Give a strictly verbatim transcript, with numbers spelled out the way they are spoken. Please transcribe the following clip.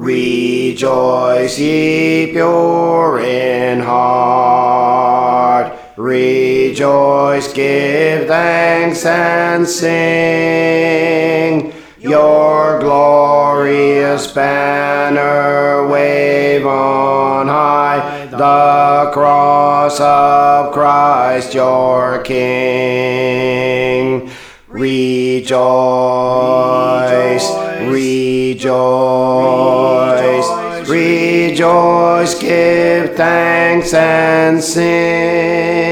Rejoice, ye pure in heart. Rejoice, give thanks and sing. Your glorious banner wave on high, the cross of Christ your King. Rejoice, rejoice, rejoice, give thanks and sing.